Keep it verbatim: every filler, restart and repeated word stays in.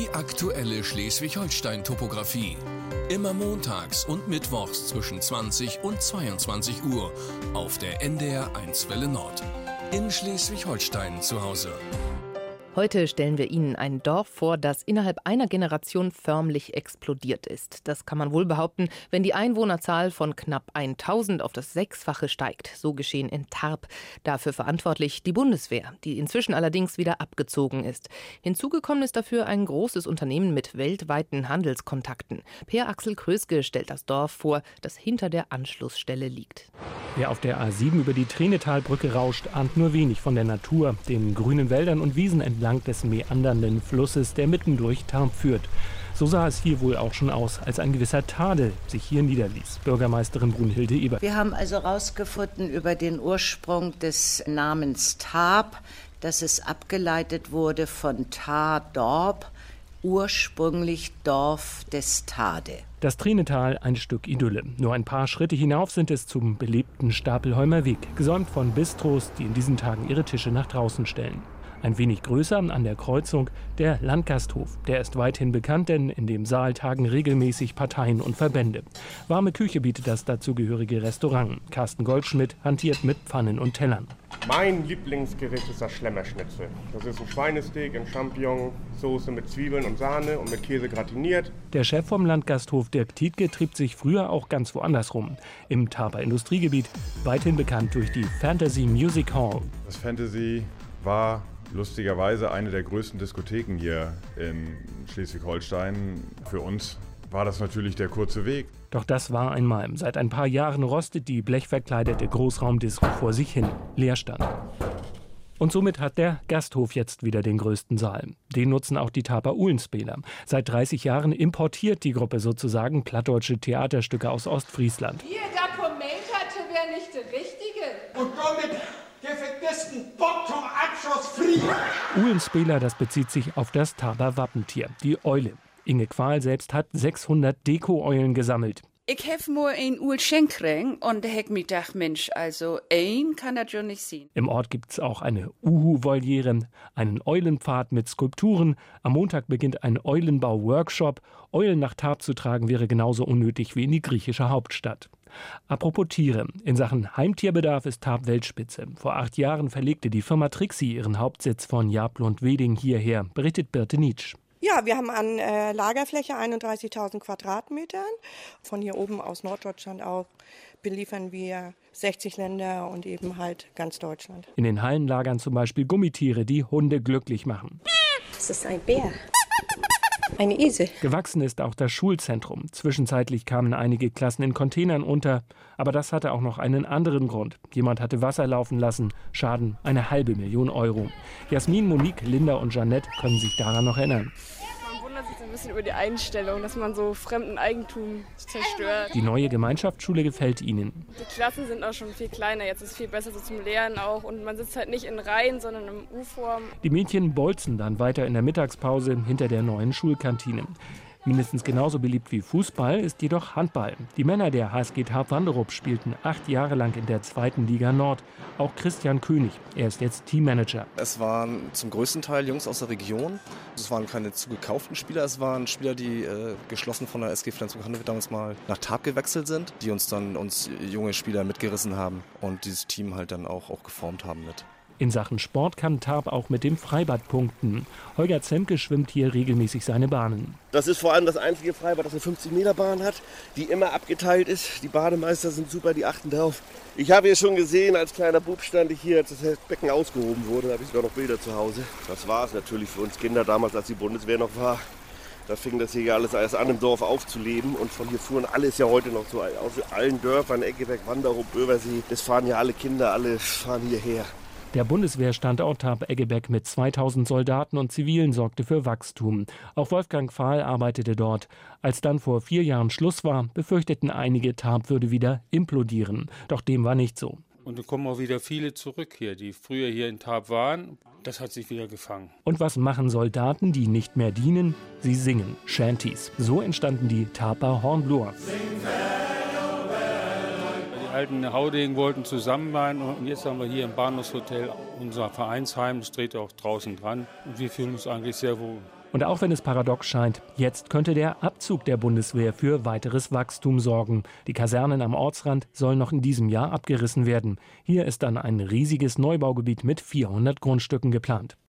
Die aktuelle Schleswig-Holstein-Topographie. Immer montags und mittwochs zwischen zwanzig und zweiundzwanzig Uhr auf der N D R eins Welle Nord. In Schleswig-Holstein zu Hause. Heute stellen wir Ihnen ein Dorf vor, das innerhalb einer Generation förmlich explodiert ist. Das kann man wohl behaupten, wenn die Einwohnerzahl von knapp tausend auf das Sechsfache steigt. So geschehen in Tarp. Dafür verantwortlich die Bundeswehr, die inzwischen allerdings wieder abgezogen ist. Hinzugekommen ist dafür ein großes Unternehmen mit weltweiten Handelskontakten. Per Axel Kröske stellt das Dorf vor, das hinter der Anschlussstelle liegt. Wer auf der A sieben über die Trienetalbrücke rauscht, ahnt nur wenig von der Natur, den grünen Wäldern und Wiesen entlang des meandernden Flusses, der mitten durch Tarp führt. So sah es hier wohl auch schon aus, als ein gewisser Tadel sich hier niederließ. Bürgermeisterin Brunhilde Ebert. Wir haben also herausgefunden über den Ursprung des Namens Tarp, dass es abgeleitet wurde von Tar-Dorp, ursprünglich Dorf des Tade. Das Trienetal ein Stück Idylle. Nur ein paar Schritte hinauf sind es zum belebten Stapelheumer Weg, gesäumt von Bistros, die in diesen Tagen ihre Tische nach draußen stellen. Ein wenig größer an der Kreuzung der Landgasthof. Der ist weithin bekannt, denn in dem Saal tagen regelmäßig Parteien und Verbände. Warme Küche bietet das dazugehörige Restaurant. Carsten Goldschmidt hantiert mit Pfannen und Tellern. Mein Lieblingsgericht ist das Schlemmerschnitzel. Das ist ein Schweinesteak in Champignonsauce mit Zwiebeln und Sahne und mit Käse gratiniert. Der Chef vom Landgasthof Dirk Tietke trieb sich früher auch ganz woanders rum. Im Tarper Industriegebiet, weithin bekannt durch die Fantasy Music Hall. Das Fantasy war lustigerweise eine der größten Diskotheken hier in Schleswig-Holstein. Für uns war das natürlich der kurze Weg. Doch das war einmal. Seit ein paar Jahren rostet die blechverkleidete Großraumdisco vor sich hin. Leerstand. Und somit hat der Gasthof jetzt wieder den größten Saal. Den nutzen auch die Tarper Uhlenspieler. Seit dreißig Jahren importiert die Gruppe sozusagen plattdeutsche Theaterstücke aus Ostfriesland. Hier, der Pomenterte wäre nicht der Richtige. Und damit der vergessen Bock zum Abschluss fliegen. Uhlenspieler, das bezieht sich auf das Tarper Wappentier, die Eule. Inge Quahl selbst hat sechshundert Deko-Eulen gesammelt. Ich hef nur ein Uhl Schenkring und da hab mir gedacht, Mensch, also ein kann das schon nicht sehen. Im Ort gibt's auch eine Uhu-Voliere, einen Eulenpfad mit Skulpturen. Am Montag beginnt ein Eulenbau-Workshop. Eulen nach Tarp zu tragen wäre genauso unnötig wie in die griechische Hauptstadt. Apropos Tiere. In Sachen Heimtierbedarf ist Tarp Weltspitze. Vor acht Jahren verlegte die Firma Trixie ihren Hauptsitz von Jablund-Weding hierher, berichtet Birte Nitsch. Ja, wir haben an äh, Lagerfläche einunddreißigtausend Quadratmetern. Von hier oben aus Norddeutschland auch beliefern wir sechzig Länder und eben halt ganz Deutschland. In den Hallen lagern zum Beispiel Gummitiere, die Hunde glücklich machen. Das ist ein Bär. Eine Esel. Gewachsen ist auch das Schulzentrum. Zwischenzeitlich kamen einige Klassen in Containern unter. Aber das hatte auch noch einen anderen Grund. Jemand hatte Wasser laufen lassen. Schaden eine halbe Million Euro. Jasmin, Monique, Linda und Jeanette können sich daran noch erinnern. Man wundert sich ein bisschen über die Einstellung, dass man so fremden Eigentum zerstört. Die neue Gemeinschaftsschule gefällt ihnen. Die Klassen sind auch schon viel kleiner. Jetzt ist es viel besser so zum Lernen auch. Und man sitzt halt nicht in Reihen, sondern im U-Form. Die Mädchen bolzen dann weiter in der Mittagspause hinter der neuen Schulkantine. Mindestens genauso beliebt wie Fußball ist jedoch Handball. Die Männer der H S G Tarp Wanderup spielten acht Jahre lang in der zweiten Liga Nord. Auch Christian König, er ist jetzt Teammanager. Es waren zum größten Teil Jungs aus der Region. Es waren keine zugekauften Spieler, es waren Spieler, die äh, geschlossen von der S G Flensburg-Handewitt damals mal nach Tarp gewechselt sind, die uns dann uns junge Spieler mitgerissen haben und dieses Team halt dann auch, auch geformt haben mit. In Sachen Sport kann Tarp auch mit dem Freibad punkten. Holger Zemke schwimmt hier regelmäßig seine Bahnen. Das ist vor allem das einzige Freibad, das eine fünfzig Meter Bahn hat, die immer abgeteilt ist. Die Bademeister sind super, die achten drauf. Ich habe hier schon gesehen, als kleiner Bub stand ich hier, als das Becken ausgehoben wurde, da habe ich sogar noch Bilder zu Hause. Das war es natürlich für uns Kinder damals, als die Bundeswehr noch war. Da fing das hier ja alles erst an, im Dorf aufzuleben. Und von hier fuhren alles ja heute noch so aus allen Dörfern, Eggeberg, Wanderup, Böversee. Das fahren ja alle Kinder, alle fahren hierher. Der Bundeswehrstandort Tarp-Eggeberg mit zweitausend Soldaten und Zivilen sorgte für Wachstum. Auch Wolfgang Pfahl arbeitete dort. Als dann vor vier Jahren Schluss war, befürchteten einige, Tarp würde wieder implodieren. Doch dem war nicht so. Und es kommen auch wieder viele zurück hier, die früher hier in Tarp waren. Das hat sich wieder gefangen. Und was machen Soldaten, die nicht mehr dienen? Sie singen Shanties. So entstanden die Tarper Hornblower. Die alten Haudegen wollten zusammen sein und jetzt haben wir hier im Bahnhofshotel unser Vereinsheim, das dreht auch draußen dran und wir fühlen uns eigentlich sehr wohl. Und auch wenn es paradox scheint, jetzt könnte der Abzug der Bundeswehr für weiteres Wachstum sorgen. Die Kasernen am Ortsrand sollen noch in diesem Jahr abgerissen werden. Hier ist dann ein riesiges Neubaugebiet mit vierhundert Grundstücken geplant.